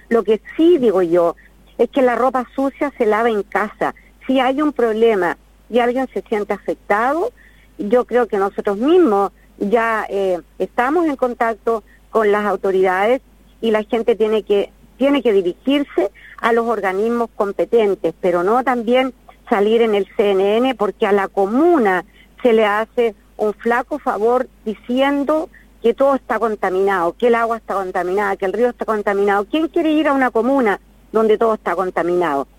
Lo que sí digo yo es que la ropa sucia se lava en casa. Si hay un problema y alguien se siente afectado, yo creo que nosotros mismos ya estamos en contacto con las autoridades y la gente tiene que dirigirse a los organismos competentes, pero no también salir en el CNN, porque a la comuna se le hace un flaco favor diciendo que todo está contaminado, que el agua está contaminada, que el río está contaminado. ¿Quién quiere ir a una comuna donde todo está contaminado?